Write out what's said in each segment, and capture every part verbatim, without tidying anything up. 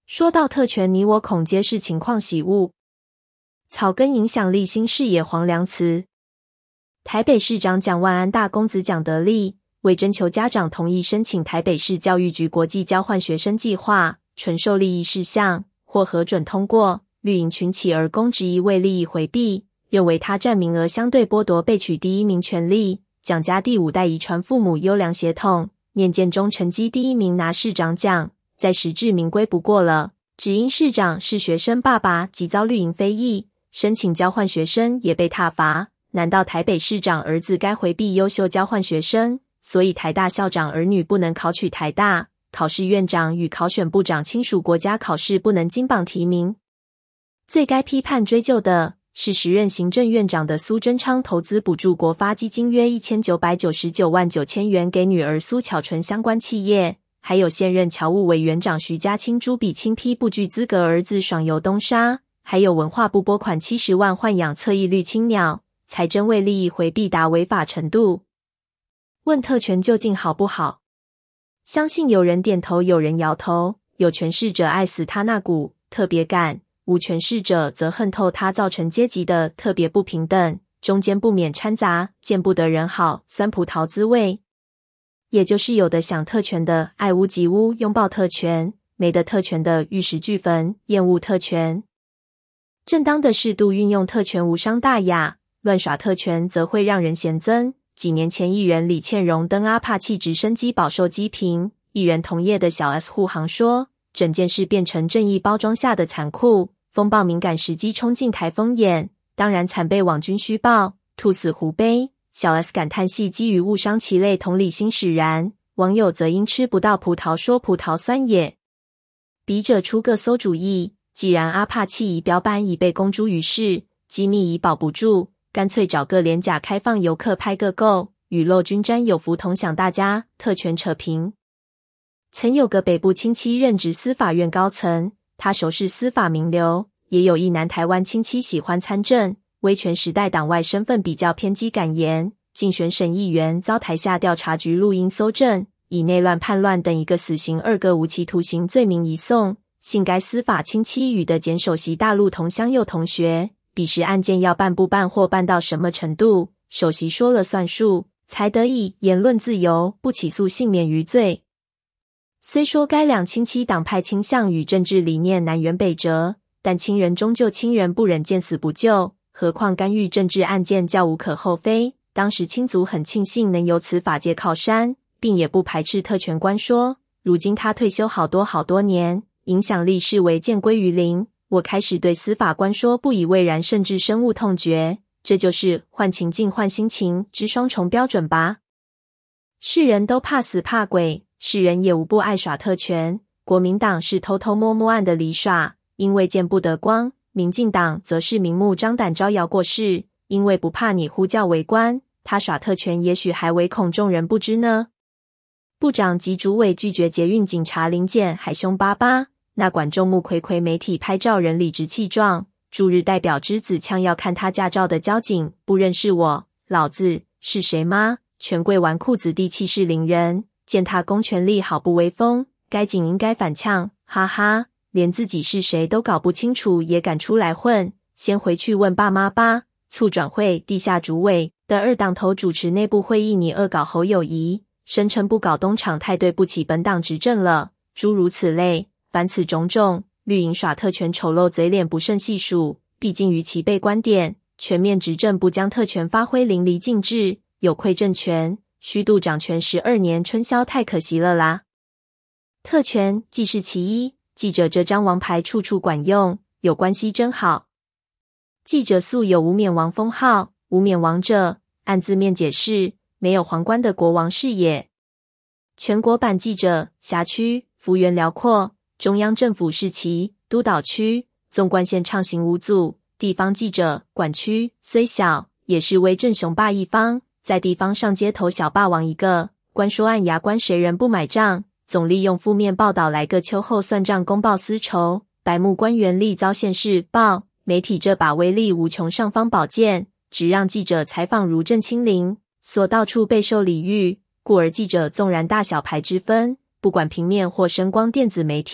说到特权，你我恐皆是情况喜恶。草根影响力新视野黄良慈。台北市长蒋万安大公子蒋德利为征求家长同意申请台北市教育局国际交换学生计划，纯受利益事项，获核准通过。绿营群起而攻，质疑为利益回避，认为他占名额相对剥夺被取第一名权利。蒋家第五代遗传父母优良血统，念建中成绩第一名拿市长奖，在实至名归不过了。只因市长是学生爸爸，即遭绿营非议，申请交换学生也被挞伐。难道台北市长儿子该回避优秀交换学生？所以台大校长儿女不能考取台大，考试院长与考选部长亲属国家考试不能金榜题名。最该批判追究的是时任行政院长的苏贞昌投资补助国发基金约一千九百九十九万九千元给女儿苏巧纯相关企业，还有现任侨务委员长徐家清朱笔清批不具资格儿子爽游东沙，还有文化部拨款七十万豢养侧翼绿青鸟，才真为利益回避达违法程度。问特权究竟好不好？相信有人点头，有人摇头。有权势者爱死他那股特别感，无权势者则恨透他造成阶级的特别不平等，中间不免掺杂见不得人好酸葡萄滋味。也就是有的想特权的爱屋及乌拥抱特权，没的特权的玉石俱焚厌恶特权。正当的适度运用特权无伤大雅，乱耍特权则会让人嫌憎。几年前艺人李倩蓉登阿帕契直升机饱受讥评，艺人同业的小 S 护航说，整件事变成正义包装下的残酷。风暴敏感时机冲进台风眼，当然惨被网军虚报，兔死狐悲。小 S 感叹系基于误伤其类，同理心使然。网友则因吃不到葡萄说葡萄酸也。笔者出个馊主意，既然阿帕契仪表板已被公诸于世，机密已保不住，干脆找个廉价开放游客拍个够，雨露均沾，有福同享。大家特权扯平。曾有个北部亲戚任职司法院高层，他熟识司法名流，也有一南台湾亲戚喜欢参政，威权时代党外身份比较偏激敢言，竞选省议员遭台下调查局录音搜证，以内乱叛乱等一个死刑二个无期徒刑罪名移送。幸该司法亲戚与的检首席大陆同乡幼同学，彼时案件要办不办或办到什么程度，首席说了算数，才得以言论自由，不起诉幸免于罪。虽说该两亲戚党派倾向与政治理念南辕北辙，但亲人终究亲人，不忍见死不救，何况干预政治案件较无可厚非。当时亲族很庆幸能由此法界靠山，并也不排斥特权官说。如今他退休好多好多年，影响力视为渐归于零，我开始对司法官说不以为然，甚至深恶痛绝。这就是换情境换心情之双重标准吧。世人都怕死怕鬼，世人也无不爱耍特权。国民党是偷偷摸摸暗的里耍，因为见不得光；民进党则是明目张胆招摇过市，因为不怕你呼叫围观。他耍特权也许还唯恐众人不知呢。部长及主委拒绝捷运警察临检还凶巴巴，那管众目睽睽媒体拍照人理直气壮，驻日代表之子呛要看他驾照的交警不认识我，老子是谁吗？权贵纨绔子弟气势凌人，践踏公权力好不威风，该警应该反呛，哈哈，连自己是谁都搞不清楚也敢出来混，先回去问爸妈吧。促转会地下主委的二党头主持内部会议，你恶搞侯友宜，声称不搞东厂太对不起本党执政了，诸如此类。凡此种种，绿营耍特权丑陋嘴脸不胜细数。毕竟于其被观点，全面执政不将特权发挥淋漓尽致，有愧政权，虚度掌权十二年春宵，太可惜了啦。特权既是其一，记者这张王牌处处管用，有关系真好。记者素有无冕王封号，无冕王者按字面解释，没有皇冠的国王是也。全国版记者辖区幅员辽阔，中央政府是其督导区，纵贯线畅行无阻。地方记者管区虽小，也是威震雄霸一方，在地方上街头小霸王一个，官说按牙关谁人不买账，总利用负面报道来个秋后算账，公报私仇，白目官员力遭现世报。媒体这把威力无穷尚方宝剑，只让记者采访如朕亲临，所到处备受礼遇，故而记者纵然大小牌之分，不管平面或声光电子媒体，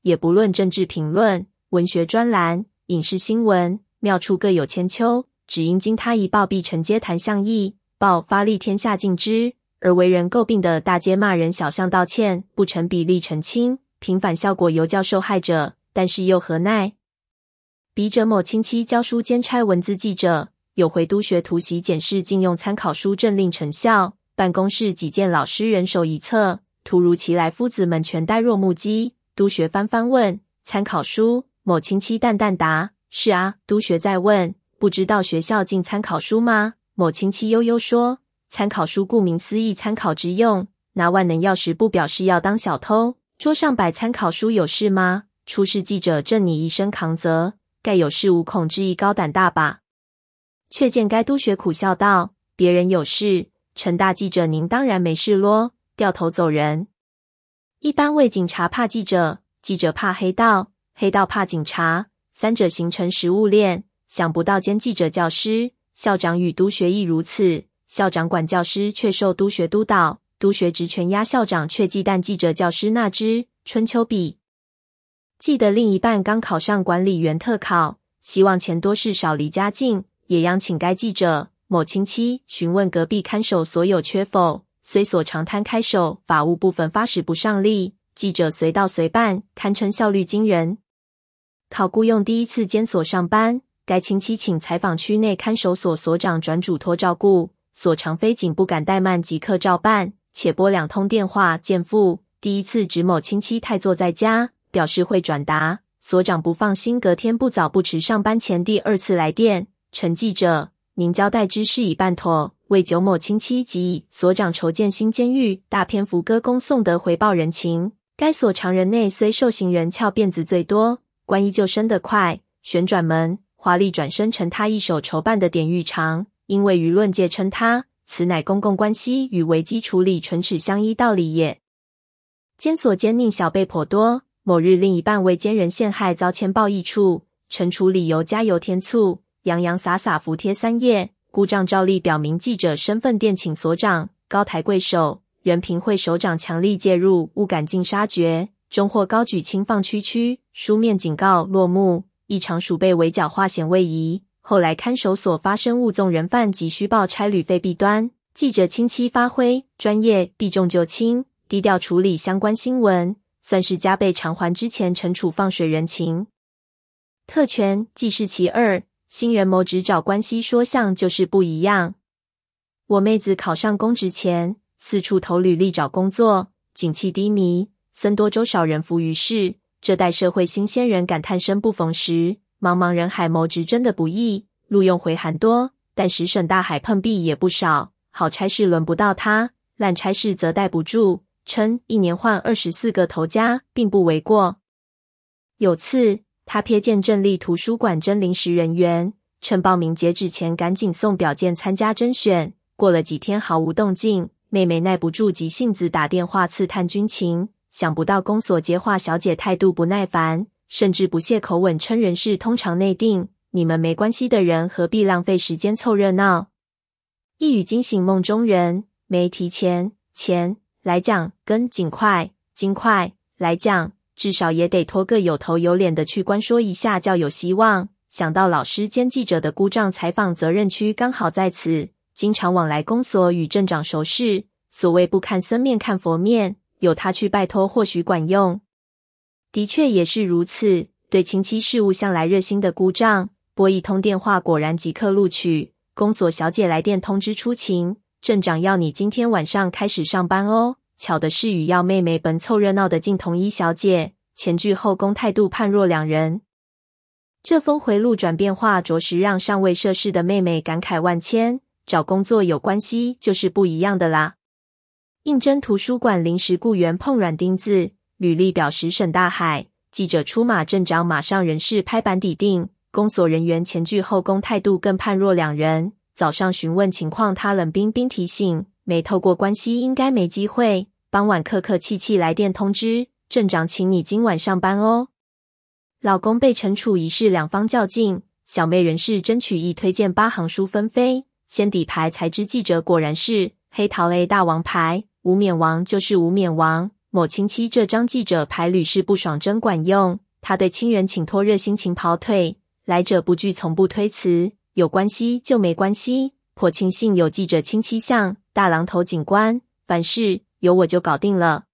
也不论政治评论、文学专栏、影视新闻，妙处各有千秋，只因经他一报，必承接谈相议，报发力天下尽知。而为人诟病的大街骂人，小巷道歉，不成比例澄清，平反效果尤较受害者，但是又何奈？笔者某亲戚教书兼差文字记者，有回督学突袭检视禁用参考书政令成效，办公室几件老师人手一册，突如其来夫子们全呆若木鸡。督学翻翻问参考书，某亲戚淡淡答：是啊。督学再问：不知道学校禁参考书吗？某亲戚悠悠说：参考书顾名思义参考之用，拿万能钥匙不表示要当小偷。桌上摆参考书有事吗？出事记者正你一身扛责，盖有事无恐之意高胆大吧。却见该督学苦笑道：别人有事，陈大记者您当然没事咯，掉头走人。一般为警察怕记者，记者怕黑道，黑道怕警察，三者形成食物链。想不到兼记者教师，校长与督学亦如此，校长管教师却受督学督导，督学职权压校长却忌惮记者教师那支春秋笔。记得另一半刚考上管理员特考，希望钱多事少离家近，也央请该记者某亲戚询问隔壁看守所有缺否，虽所长摊开手，法务部分发使不上力，记者随到随办，堪称效率惊人。考雇用第一次监所上班，该亲戚请采访区内看守所所长转嘱托照顾，所长非仅不敢怠慢，即刻照办，且拨两通电话见父。第一次指某亲戚太坐在家，表示会转达，所长不放心，隔天不早不迟上班前第二次来电：陈记者，您交代之事已办妥，为久某亲戚及以所长筹建新监狱，大篇幅歌功颂德回报人情。该所常人内虽受刑人翘辫子最多，官依旧升得快，旋转门华丽转身成他一手筹办的典狱长，因为舆论界称他此乃公共关系与危机处理唇齿相依道理也。监所奸佞小辈颇多，某日另一半为奸人陷害遭签报议处，惩处理由加油添醋，洋洋洒洒服贴三页，故障照例表明记者身份，电请所长高抬贵手，人评会首长强力介入，勿赶尽杀绝，终获高举轻放区区，书面警告落幕。一场鼠辈围剿化险为夷，后来看守所发生误纵人犯及虚报差旅费弊端，记者亲戚发挥专业，避重就轻，低调处理相关新闻，算是加倍偿还之前惩处放水人情。特权既是其二，新人谋职找关系说相就是不一样。我妹子考上公职前，四处投履历找工作，景气低迷，僧多粥少，人浮于事。这代社会新鲜人感叹生不逢时，茫茫人海谋职真的不易，录用回函多，但十省大海碰壁也不少，好差事轮不到他，烂差事则待不住，称一年换二十四个头家并不为过。有次他瞥见镇立图书馆征临时人员，趁报名截止前赶紧送表件参加甄选，过了几天毫无动静，妹妹耐不住急性子打电话刺探军情，想不到公所接话小姐态度不耐烦，甚至不屑口吻称人事通常内定，你们没关系的人何必浪费时间凑热闹。一语惊醒梦中人，没提前钱来讲跟尽快尽快来讲，至少也得拖个有头有脸的去关说一下，较有希望。想到老师兼记者的姑丈采访责任区刚好在此，经常往来公所与镇长熟识，所谓不看僧面看佛面，有他去拜托或许管用。的确也是如此，对亲戚事务向来热心的姑丈，拨一通电话果然即刻录取。公所小姐来电通知出勤，镇长要你今天晚上开始上班哦。巧的是与要妹妹本凑热闹的进同一小姐，前倨后恭态度判若两人。这峰回路转变化着实让尚未涉世的妹妹感慨万千，找工作有关系就是不一样的啦。应征图书馆临时雇员碰软钉子，履历表十省大海，记者出马，镇长马上人事拍板抵定，公所人员前倨后恭态度更判若两人。早上询问情况，他冷冰冰提醒没透过关系应该没机会，傍晚客客气气来电通知，镇长请你今晚上班哦。老公被惩处一事两方较劲，小妹人事争取一推荐八行书纷飞，先底牌才知记者果然是黑桃 A 大王牌，无冕王就是无冕王， 某亲戚这张记者牌屡试不爽真管用，他对亲人请托热心请跑腿，来者不拒从不推辞，有关系就没关系，颇庆幸有记者亲戚相，大榔头警官，凡事有我就搞定了。